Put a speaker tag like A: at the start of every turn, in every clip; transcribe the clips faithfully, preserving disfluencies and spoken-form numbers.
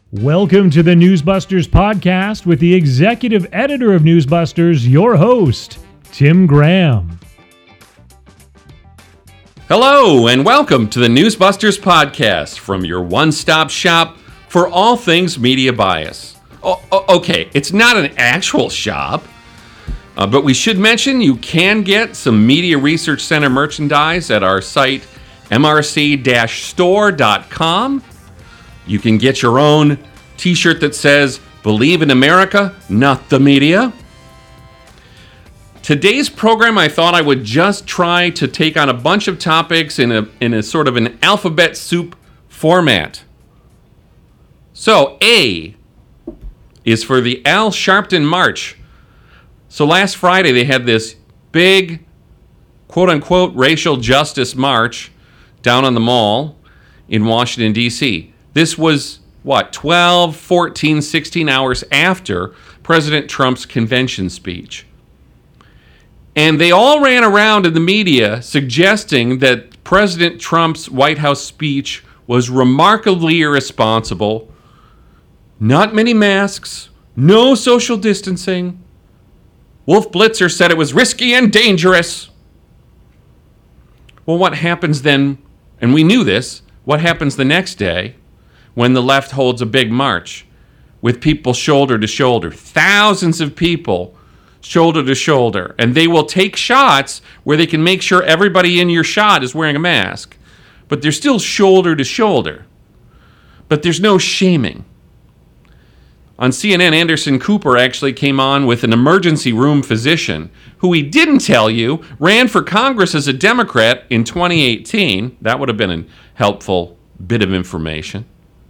A: Welcome to the Newsbusters podcast with the executive editor of Newsbusters, your host, Tim Graham.
B: Hello, and welcome to the Newsbusters podcast from your one-stop shop for all things media bias. Oh, okay, it's not an actual shop, uh, but we should mention you can get some Media Research Center merchandise at our site, m r c dash store dot com. You can get your own t-shirt that says, "Believe in America, not the media." Today's program, I thought I would just try to take on a bunch of topics in a in a sort of an alphabet soup format. So, A is for the Al Sharpton March. So last Friday, they had this big, quote-unquote, racial justice march down on the Mall in Washington, D C This was, what, twelve, fourteen, sixteen hours after President Trump's convention speech. And they all ran around in the media suggesting that President Trump's White House speech was remarkably irresponsible. Not many masks, no social distancing. Wolf Blitzer said it was risky and dangerous. Well, what happens then, and we knew this, what happens the next day when the left holds a big march with people shoulder to shoulder, thousands of people shoulder to shoulder, and they will take shots where they can make sure everybody in your shot is wearing a mask, but they're still shoulder to shoulder. But there's no shaming. On C N N, Anderson Cooper actually came on with an emergency room physician who he didn't tell you ran for Congress as a Democrat in twenty eighteen. That would have been a helpful bit of information.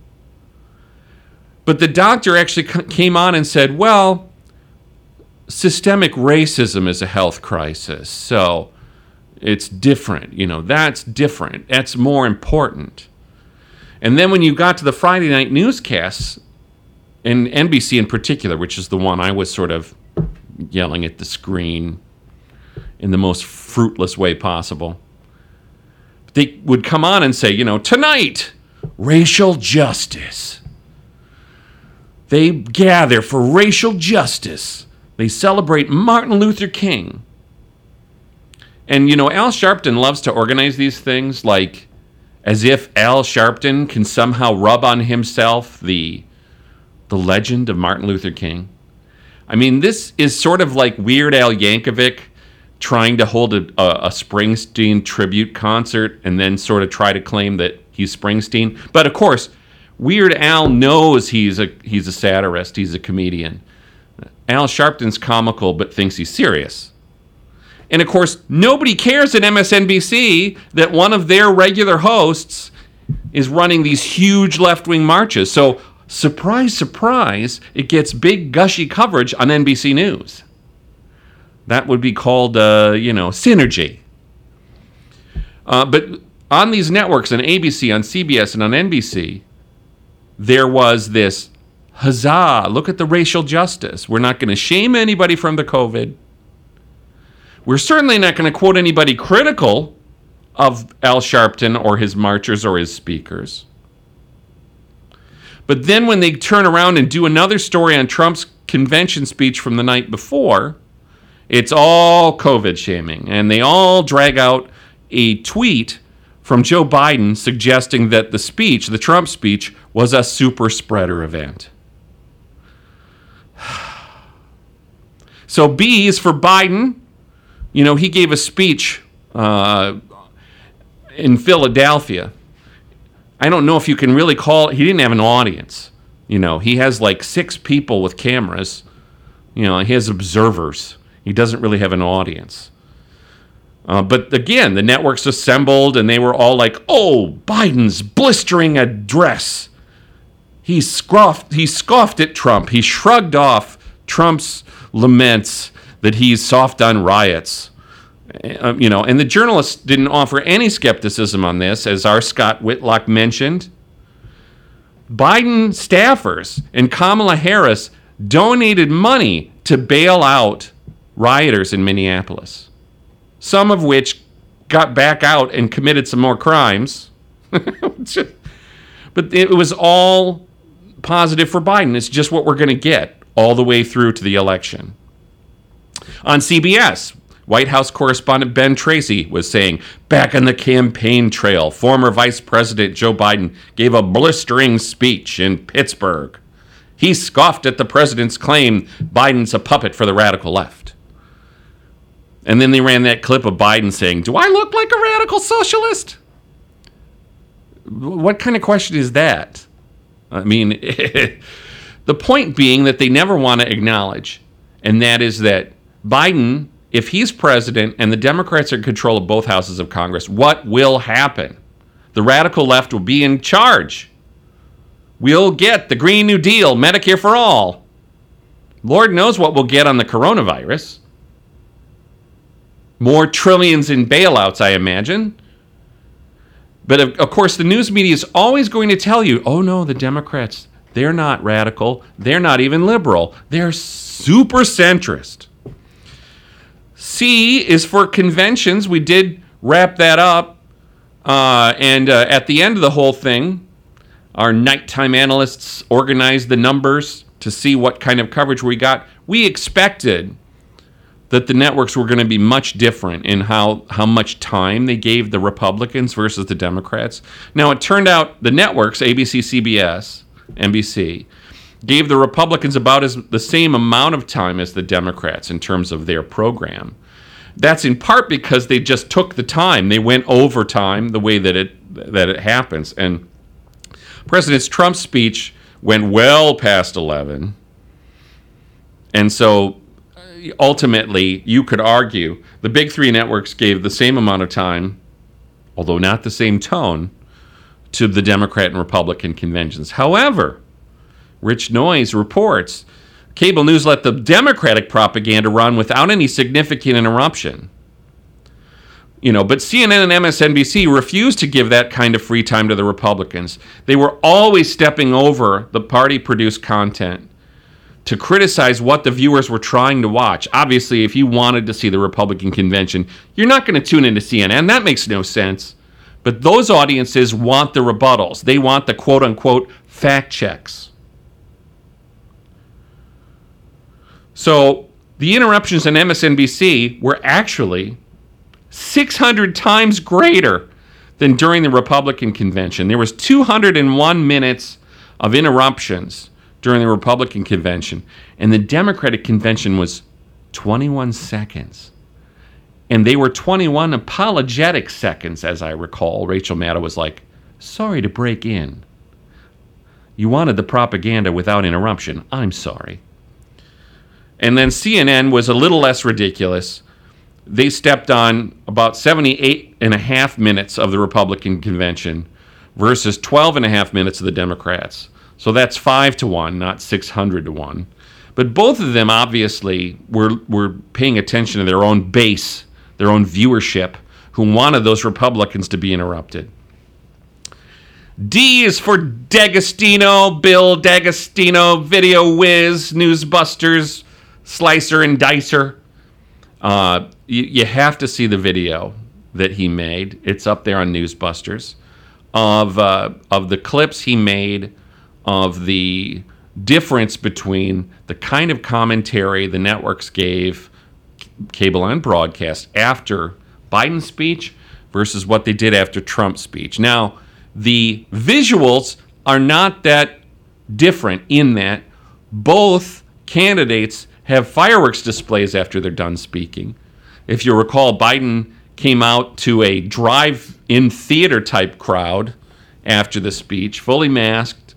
B: But the doctor actually came on and said, well, systemic racism is a health crisis, so it's different. You know, that's different. That's more important. And then when you got to the Friday night newscasts, and N B C in particular, which is the one I was sort of yelling at the screen in the most fruitless way possible, they would come on and say, you know, tonight, racial justice. They gather for racial justice. They celebrate Martin Luther King. And, you know, Al Sharpton loves to organize these things like as if Al Sharpton can somehow rub on himself the the legend of Martin Luther King. I mean, this is sort of like Weird Al Yankovic trying to hold a, a, a Springsteen tribute concert and then sort of try to claim that he's Springsteen. But of course, Weird Al knows he's a he's a satirist, he's a comedian. Al Sharpton's comical but thinks he's serious. And of course, nobody cares at M S N B C that one of their regular hosts is running these huge left-wing marches. So, surprise, surprise, it gets big, gushy coverage on N B C News. That would be called, uh, you know, synergy. Uh, but on these networks, on A B C, on C B S, and on N B C, there was this, huzzah, look at the racial justice. We're not going to shame anybody from the COVID. We're certainly not going to quote anybody critical of Al Sharpton or his marchers or his speakers. But then when they turn around and do another story on Trump's convention speech from the night before, it's all COVID shaming. And they all drag out a tweet from Joe Biden suggesting that the speech, the Trump speech, was a super spreader event. So B is for Biden. You know, he gave a speech uh, in Philadelphia. I don't know if you can really call it, he didn't have an audience. You know, he has like six people with cameras. You know, he has observers. He doesn't really have an audience. Uh, but again, the networks assembled and they were all like, oh, Biden's blistering address. He scoffed, he scoffed at Trump. He shrugged off Trump's laments that he's soft on riots. Uh, you know, and the journalists didn't offer any skepticism on this, as our Scott Whitlock mentioned. Biden staffers and Kamala Harris donated money to bail out rioters in Minneapolis, some of which got back out and committed some more crimes. But it was all positive for Biden. It's just what we're going to get all the way through to the election. On C B S, White House correspondent Ben Tracy was saying, back on the campaign trail, former Vice President Joe Biden gave a blistering speech in Pittsburgh. He scoffed at the president's claim Biden's a puppet for the radical left. And then they ran that clip of Biden saying, do I look like a radical socialist? What kind of question is that? I mean, the point being that they never want to acknowledge, and that is that Biden, if he's president and the Democrats are in control of both houses of Congress, what will happen? The radical left will be in charge. We'll get the Green New Deal, Medicare for all. Lord knows what we'll get on the coronavirus. More trillions in bailouts, I imagine. But of, of course, the news media is always going to tell you, oh no, the Democrats, they're not radical. They're not even liberal. They're super centrist. C is for conventions. We did wrap that up. Uh, and uh, at the end of the whole thing, our nighttime analysts organized the numbers to see what kind of coverage we got. We expected that the networks were going to be much different in how, how much time they gave the Republicans versus the Democrats. Now, it turned out the networks, A B C, C B S, N B C, gave the Republicans about as the same amount of time as the Democrats in terms of their program. That's in part because they just took the time. They went over time the way that it that it happens. And President Trump's speech went well past eleven. And so ultimately, you could argue the big three networks gave the same amount of time, although not the same tone, to the Democrat and Republican conventions. However, Rich Noyes reports cable news let the Democratic propaganda run without any significant interruption. You know, but C N N and M S N B C refused to give that kind of free time to the Republicans. They were always stepping over the party-produced content to criticize what the viewers were trying to watch. Obviously, if you wanted to see the Republican convention, you're not going to tune into C N N. That makes no sense. But those audiences want the rebuttals. They want the quote-unquote fact checks. So the interruptions on M S N B C were actually six hundred times greater than during the Republican convention. There was two hundred one minutes of interruptions during the Republican convention, and the Democratic convention was twenty-one seconds. And they were twenty-one apologetic seconds, as I recall. Rachel Maddow was like, sorry to break in. You wanted the propaganda without interruption. I'm sorry. And then C N N was a little less ridiculous. They stepped on about seventy-eight and a half minutes of the Republican convention versus twelve and a half minutes of the Democrats. So that's five to one, not six hundred to one. But both of them obviously were, were paying attention to their own base, their own viewership, who wanted those Republicans to be interrupted. D is for D'Agostino, Bill D'Agostino, Video Whiz, Newsbusters, Slicer and Dicer. Uh, you, you have to see the video that he made. It's up there on Newsbusters of uh, of the clips he made of the difference between the kind of commentary the networks gave, cable and broadcast, after Biden's speech versus what they did after Trump's speech. Now, the visuals are not that different in that both candidates have fireworks displays after they're done speaking. If you recall, Biden came out to a drive-in theater type crowd after the speech, fully masked.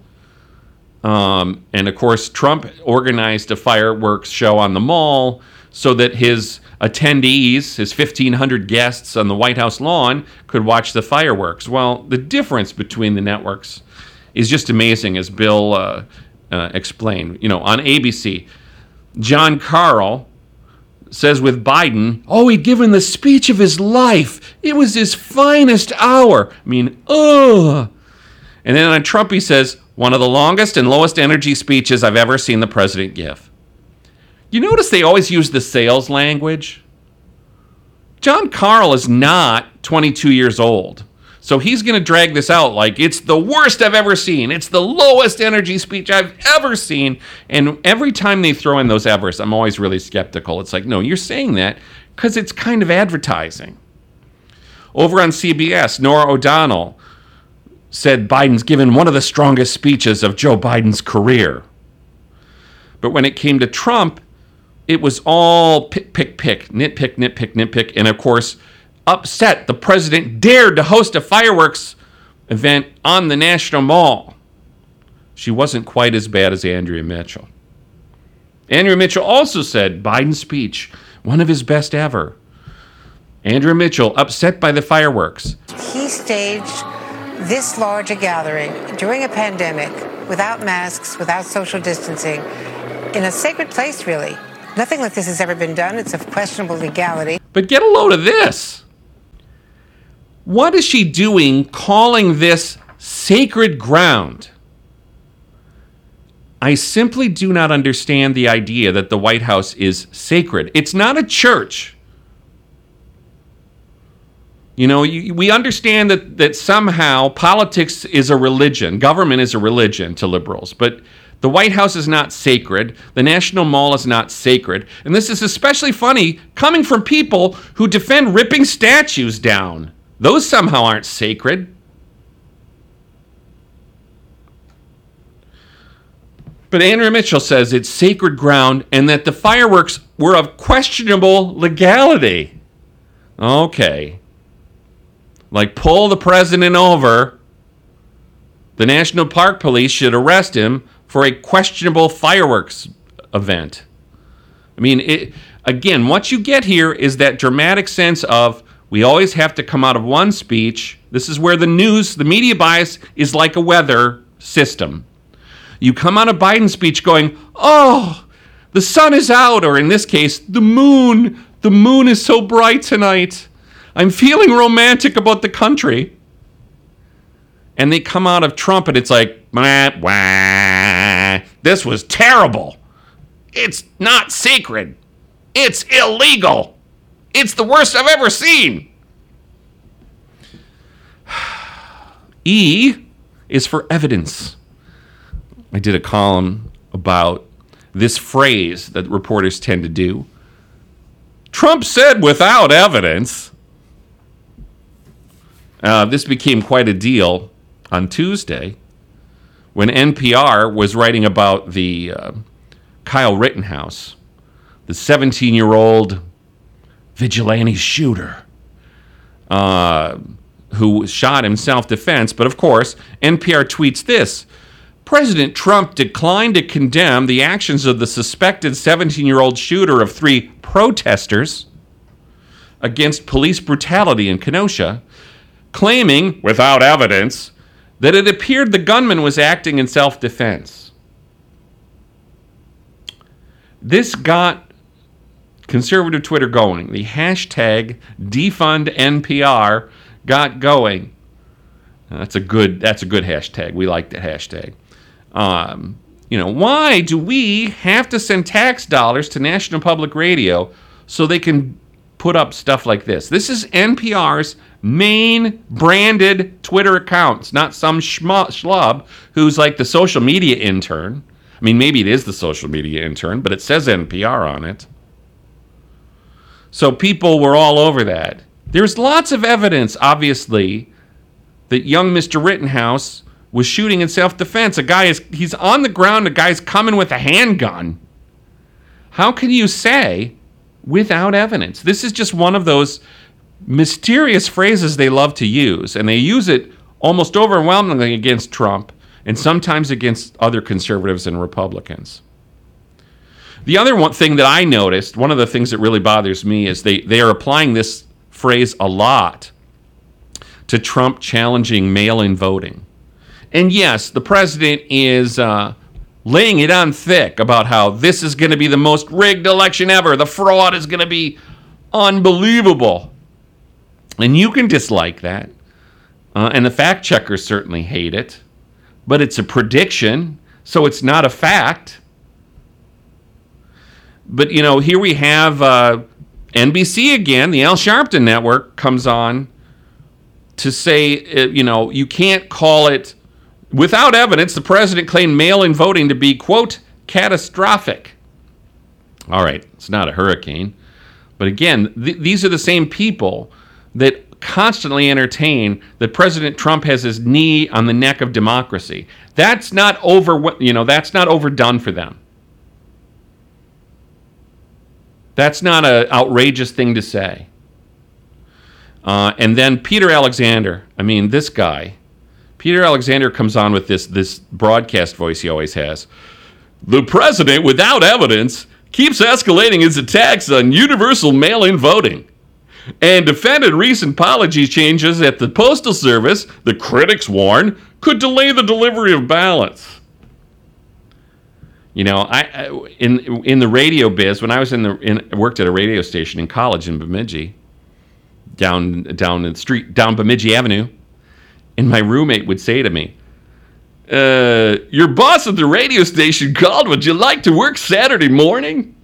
B: Um, and of course, Trump organized a fireworks show on the mall so that his attendees, his fifteen hundred guests on the White House lawn, could watch the fireworks. Well, the difference between the networks is just amazing, as Bill uh, uh, explained. You know, on A B C, John Carl says with Biden, oh, he'd given the speech of his life. It was his finest hour. I mean, ugh. And then on Trump, he says, one of the longest and lowest energy speeches I've ever seen the president give. You notice they always use the sales language? John Carl is not twenty-two years old. So he's going to drag this out like it's the worst I've ever seen. It's the lowest energy speech I've ever seen. And every time they throw in those evers, I'm always really skeptical. It's like, no, you're saying that because it's kind of advertising. Over on C B S, Norah O'Donnell said Biden's given one of the strongest speeches of Joe Biden's career. But when it came to Trump, it was all pick, pick, pick, nitpick, nitpick, nitpick. And of course, upset the president dared to host a fireworks event on the National Mall. She wasn't quite as bad as Andrea Mitchell. Andrea Mitchell also said Biden's speech, one of his best ever. Andrea Mitchell, upset by the fireworks.
C: He staged this large a gathering during a pandemic without masks, without social distancing, in a sacred place, really. Nothing like this has ever been done. It's of questionable legality.
B: But get a load of this. What is she doing calling this sacred ground? I simply do not understand the idea that the White House is sacred. It's not a church. You know, you, we understand that, that somehow politics is a religion, government is a religion to liberals, but the White House is not sacred. The National Mall is not sacred. And this is especially funny coming from people who defend ripping statues down. Those somehow aren't sacred. But Andrea Mitchell says it's sacred ground and that the fireworks were of questionable legality. Okay. Like, pull the president over. The National Park Police should arrest him for a questionable fireworks event. I mean, it, again, what you get here is that dramatic sense of we always have to come out of one speech. This is where the news, the media bias is like a weather system. You come out of Biden's speech going, oh, the sun is out, or in this case, the moon. The moon is so bright tonight. I'm feeling romantic about the country. And they come out of Trump and it's like, wah, wah, this was terrible. It's not sacred. It's illegal. It's the worst I've ever seen. E is for evidence. I did a column about this phrase that reporters tend to do. Trump said without evidence. Uh, this became quite a deal on Tuesday when N P R was writing about the uh, Kyle Rittenhouse, the seventeen-year-old vigilante shooter uh, who shot in self-defense. But of course, N P R tweets this. President Trump declined to condemn the actions of the suspected seventeen-year-old shooter of three protesters against police brutality in Kenosha, claiming, without evidence, that it appeared the gunman was acting in self-defense. This got conservative Twitter going. The hashtag defund N P R got going. That's a good. That's a good hashtag. We like that hashtag. Um, you know, why do we have to send tax dollars to National Public Radio so they can put up stuff like this? This is N P R's main branded Twitter account. It's not some schmu- schlub who's like the social media intern. I mean, maybe it is the social media intern, but it says N P R on it. So people were all over that. There's lots of evidence, obviously, that young Mister Rittenhouse was shooting in self-defense. A guy is, he's on the ground, a guy's coming with a handgun. How can you say without evidence? This is just one of those mysterious phrases they love to use, and they use it almost overwhelmingly against Trump and sometimes against other conservatives and Republicans. The other one thing that I noticed, one of the things that really bothers me, is they, they are applying this phrase a lot to Trump challenging mail-in voting. And yes, the president is uh, laying it on thick about how this is going to be the most rigged election ever. The fraud is going to be unbelievable. And you can dislike that. Uh, and the fact checkers certainly hate it. But it's a prediction, so it's not a fact. But, you know, here we have uh, N B C again. The Al Sharpton Network comes on to say, uh, you know, you can't call it, without evidence, the president claimed mail-in voting to be, quote, catastrophic. All right, it's not a hurricane. But again, th- these are the same people that constantly entertain that President Trump has his knee on the neck of democracy. That's not over, you know, that's not overdone for them. That's not an outrageous thing to say. Uh, and then Peter Alexander, I mean, this guy, Peter Alexander comes on with this, this broadcast voice he always has. The president, without evidence, keeps escalating his attacks on universal mail-in voting and defended recent policy changes at the Postal Service, the critics warn, could delay the delivery of ballots. You know, I, I in in the radio biz, when I was in the in, worked at a radio station in college in Bemidji, down down the street, down Bemidji Avenue, and my roommate would say to me, uh, your boss at the radio station called, would you like to work Saturday morning?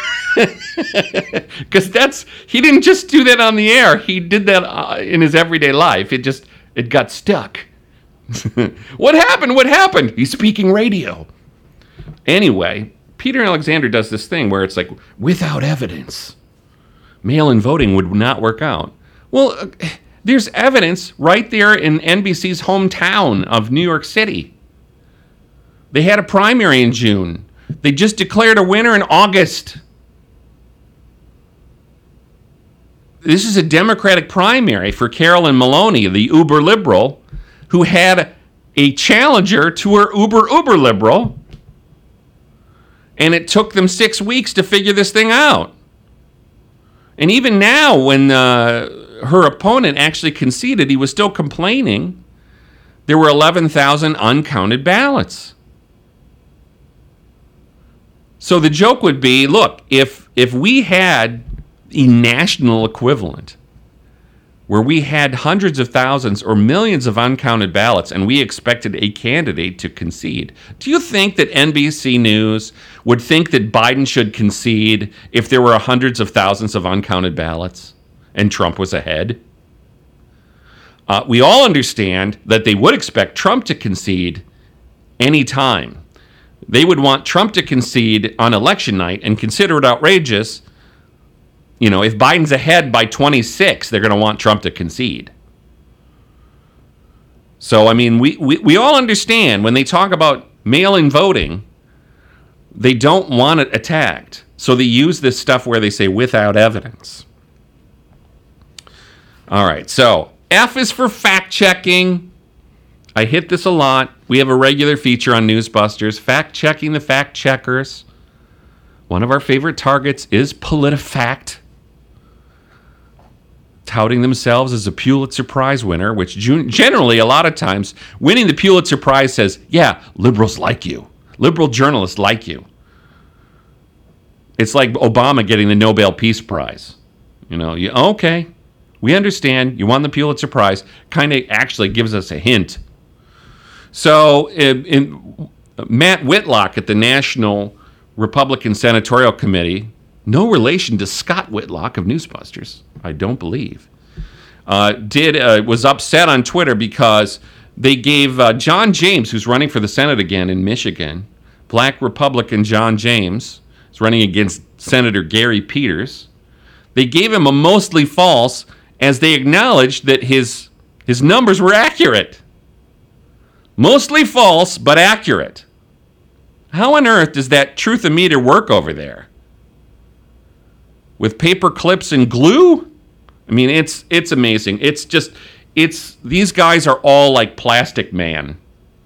B: Because that's, he didn't just do that on the air. He did that uh, in his everyday life. It just, it got stuck. What happened? What happened? He's speaking radio. Anyway, Peter Alexander does this thing where it's like, without evidence, mail-in voting would not work out. Well, uh, there's evidence right there in N B C's hometown of New York City. They had a primary in June. They just declared a winner in August. This is a Democratic primary for Carolyn Maloney, the uber liberal, who had a challenger to her uber uber liberal. And it took them six weeks to figure this thing out. And even now, when uh, her opponent actually conceded, he was still complaining. There were eleven thousand uncounted ballots. So the joke would be, look, if if we had a national equivalent where we had hundreds of thousands or millions of uncounted ballots and we expected a candidate to concede, do you think that N B C News would think that Biden should concede if there were hundreds of thousands of uncounted ballots and Trump was ahead? Uh, we all understand that they would expect Trump to concede any time. They would want Trump to concede on election night and consider it outrageous. You know, if Biden's ahead by twenty-six, they're going to want Trump to concede. So, I mean, we, we, we all understand when they talk about mail-in voting, they don't want it attacked. So they use this stuff where they say without evidence. All right, so F is for fact-checking. I hit this a lot. We have a regular feature on Newsbusters, fact-checking the fact-checkers. One of our favorite targets is PolitiFact, touting themselves as a Pulitzer Prize winner, which generally, a lot of times, winning the Pulitzer Prize says, yeah, liberals like you. Liberal journalists like you. It's like Obama getting the Nobel Peace Prize. You know, you, okay, we understand you won the Pulitzer Prize. Kind of actually gives us a hint. So in, in Matt Whitlock at the National Republican Senatorial Committee, no relation to Scott Whitlock of Newsbusters, I don't believe, uh, did uh, was upset on Twitter because they gave uh, John James, who's running for the Senate again in Michigan, black Republican John James, is running against Senator Gary Peters. They gave him a mostly false, as they acknowledged that his his numbers were accurate. Mostly false, but accurate. How on earth does that truth-o-meter work over there? With paper clips and glue? I mean, it's it's amazing. It's just, it's, these guys are all like Plastic Man.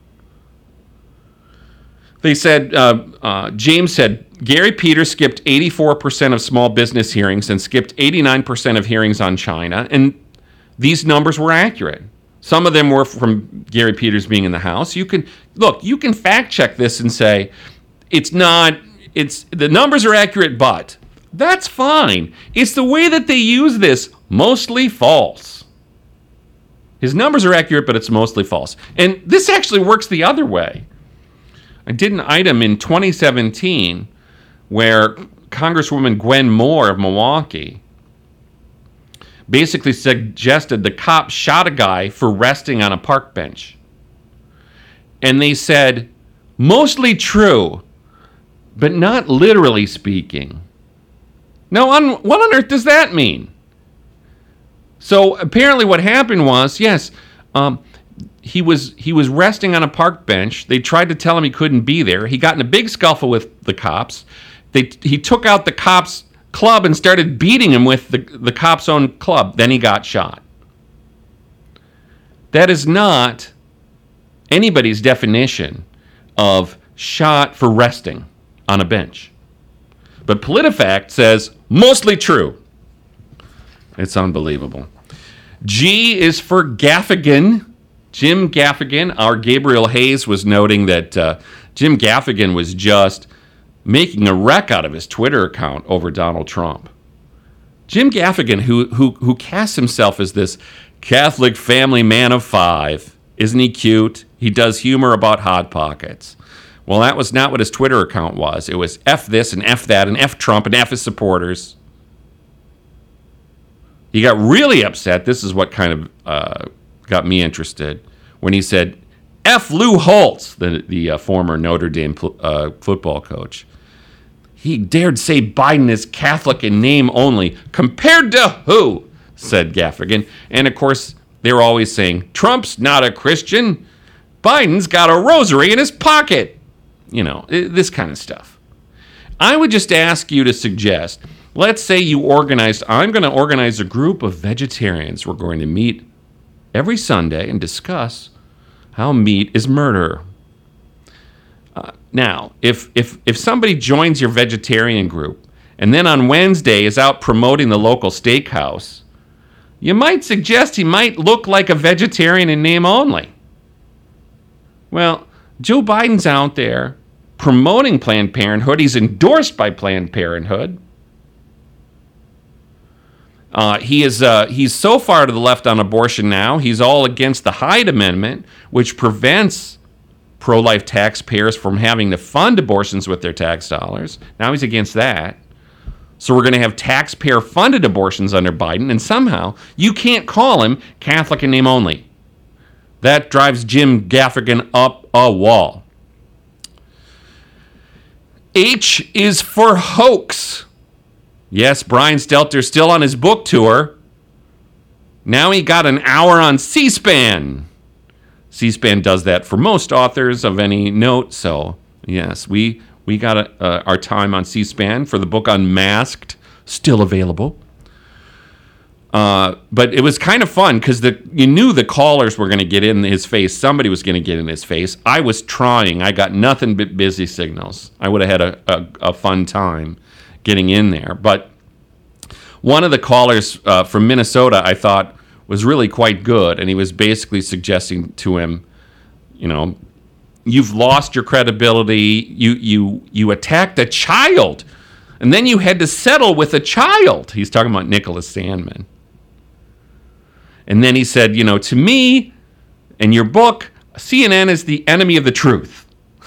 B: They said, uh, uh, James said, Gary Peters skipped eighty-four percent of small business hearings and skipped eighty-nine percent of hearings on China, and these numbers were accurate. Some of them were from Gary Peters being in the House. You can, look, you can fact check this and say, it's not, it's, the numbers are accurate, but that's fine. It's the way that they use this, mostly false. His numbers are accurate, but it's mostly false. And this actually works the other way. I did an item in twenty seventeen where Congresswoman Gwen Moore of Milwaukee basically suggested the cop shot a guy for resting on a park bench. And they said, mostly true, but not literally speaking. Now, on, what on earth does that mean? So apparently what happened was, yes, um, he was he was resting on a park bench. They tried to tell him he couldn't be there. He got in a big scuffle with the cops. They He took out the cop's club and started beating him with the, the cop's own club. Then he got shot. That is not anybody's definition of shot for resting on a bench. But PolitiFact says, mostly true. It's unbelievable. G is for Gaffigan. Jim Gaffigan. Our Gabriel Hayes was noting that uh, Jim Gaffigan was just making a wreck out of his Twitter account over Donald Trump. Jim Gaffigan, who who who casts himself as this Catholic family man of five. Isn't he cute? He does humor about Hot Pockets. Well, that was not what his Twitter account was. It was F this and F that and F Trump and F his supporters. He got really upset. This is what kind of uh, got me interested when he said, F Lou Holtz, the, the uh, former Notre Dame uh, football coach. He dared say Biden is Catholic in name only. Compared to who? Said Gaffigan. And of course, they were always saying, Trump's not a Christian. Biden's got a rosary in his pocket. You know, this kind of stuff. I would just ask you to suggest, let's say you organized, I'm going to organize a group of vegetarians. We're going to meet every Sunday and discuss how meat is murder. Uh, now, if, if, if somebody joins your vegetarian group and then on Wednesday is out promoting the local steakhouse, you might suggest he might look like a vegetarian in name only. Well, Joe Biden's out there promoting Planned Parenthood. He's endorsed by Planned Parenthood. Uh, he is uh, he's so far to the left on abortion now. He's all against the Hyde Amendment, which prevents pro-life taxpayers from having to fund abortions with their tax dollars. Now he's against that. So we're going to have taxpayer-funded abortions under Biden, and somehow you can't call him Catholic in name only. That drives Jim Gaffigan up a wall. H is for hoax. Yes, Brian Stelter's still on his book tour. Now he got an hour on C-SPAN. C-SPAN does that for most authors of any note. So, yes, we we got a, uh, our time on C-SPAN for the book Unmasked, still available. Uh, but it was kind of fun because the you knew the callers were going to get in his face. Somebody was going to get in his face. I was trying. I got nothing but busy signals. I would have had a, a, a fun time getting in there. But one of the callers uh, from Minnesota, I thought, was really quite good. And he was basically suggesting to him, you know, you've lost your credibility. You you you attacked a child. And then you had to settle with a child. He's talking about Nicholas Sandmann. And then he said, you know, to me, in your book, C N N is the enemy of the truth.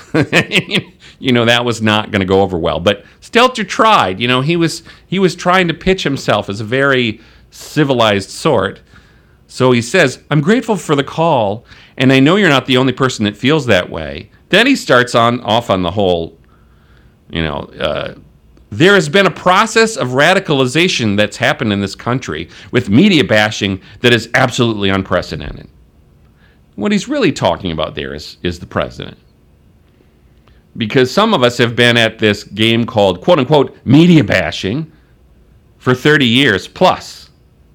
B: You know, that was not going to go over well. But Stelter tried. You know, he was he was trying to pitch himself as a very civilized sort. So he says, I'm grateful for the call, and I know you're not the only person that feels that way. Then he starts on off on the whole, you know, uh, there has been a process of radicalization that's happened in this country with media bashing that is absolutely unprecedented. What he's really talking about there is, is the president. Because some of us have been at this game called, quote unquote, media bashing for thirty years plus.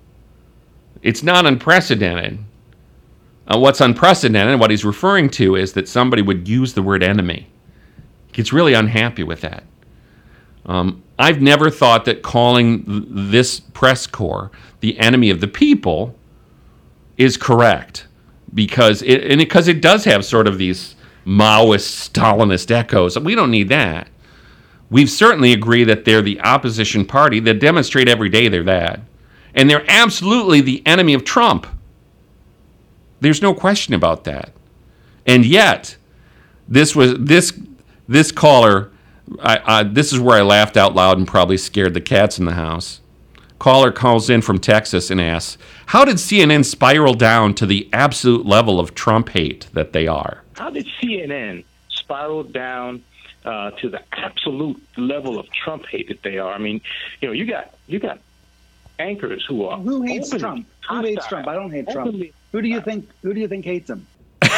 B: It's not unprecedented. Uh, what's unprecedented, what he's referring to, is that somebody would use the word enemy. He gets really unhappy with that. Um, I've never thought that calling th- this press corps the enemy of the people is correct, because it, and because it, it does have sort of these Maoist, Stalinist echoes. We don't need that. We've certainly agreed that they're the opposition party that demonstrate every day they're that. And they're absolutely the enemy of Trump. There's no question about that. And yet, this was this this caller, I, I, this is where I laughed out loud and probably scared the cats in the house. caller calls in from Texas and asks, how did C N N spiral down to the absolute level of Trump hate that they are?
D: How did C N N spiral down uh, to the absolute level of Trump hate that they are? I mean, you know, you got you got anchors who are
E: who hates Trump? Who hates Trump? I don't hate Trump. Who do you think? Who do you think hates him?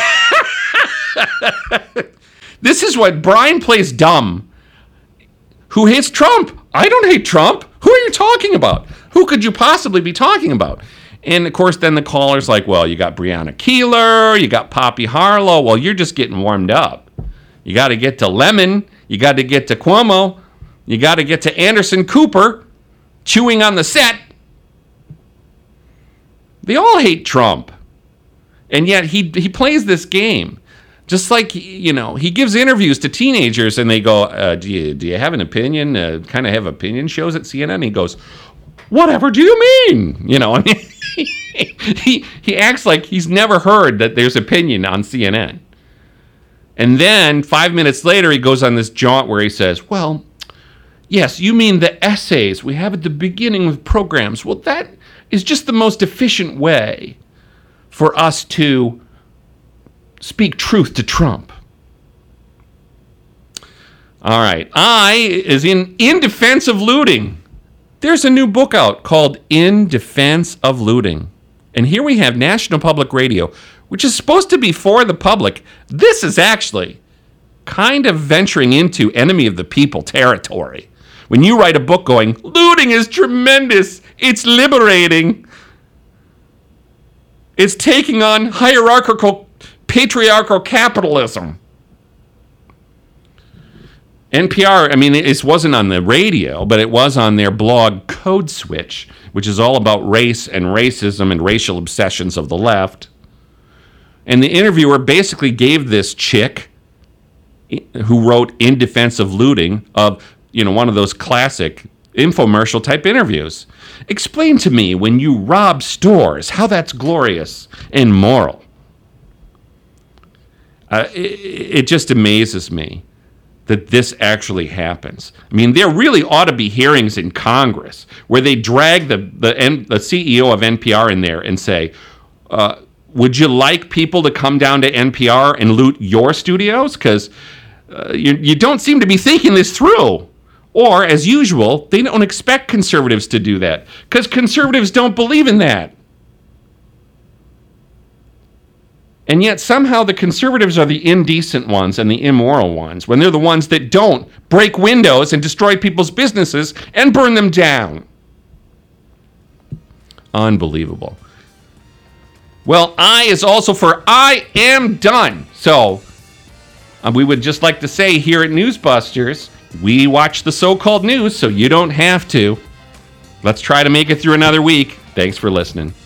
B: This is what Brian plays dumb. Who hates Trump? I don't hate Trump. Who are you talking about? Who could you possibly be talking about? And, of course, then the caller's like, well, you got Breonna Keeler, you got Poppy Harlow. Well, you're just getting warmed up. You got to get to Lemon. You got to get to Cuomo. You got to get to Anderson Cooper chewing on the set. They all hate Trump. And yet he he plays this game. Just like, you know, he gives interviews to teenagers and they go, uh, do you do you have an opinion? Uh, kind of have opinion shows at C N N? And he goes, whatever do you mean? You know, I mean, he, he acts like he's never heard that there's opinion on C N N. And then five minutes later, he goes on this jaunt where he says, well, yes, you mean the essays we have at the beginning of programs. Well, that is just the most efficient way for us to speak truth to Trump. All right. I is in In Defense of Looting. There's a new book out called In Defense of Looting. And here we have National Public Radio, which is supposed to be for the public. This is actually kind of venturing into enemy of the people territory. When you write a book going, looting is tremendous, it's liberating, it's taking on hierarchical patriarchal capitalism. N P R, I mean, it wasn't on the radio, but it was on their blog Code Switch, which is all about race and racism and racial obsessions of the left. And the interviewer basically gave this chick who wrote In Defense of Looting, of, you know, one of those classic infomercial type interviews. Explain to me, when you rob stores, how that's glorious and moral. Uh, it, it just amazes me that this actually happens. I mean, there really ought to be hearings in Congress where they drag the the, the C E O of N P R in there and say, uh, would you like people to come down to N P R and loot your studios? Because uh, you, you don't seem to be thinking this through. Or, as usual, they don't expect conservatives to do that because conservatives don't believe in that. And yet somehow the conservatives are the indecent ones and the immoral ones when they're the ones that don't break windows and destroy people's businesses and burn them down. Unbelievable. Well, I is also for I am done. So uh, we would just like to say here at Newsbusters, we watch the so-called news so you don't have to. Let's try to make it through another week. Thanks for listening.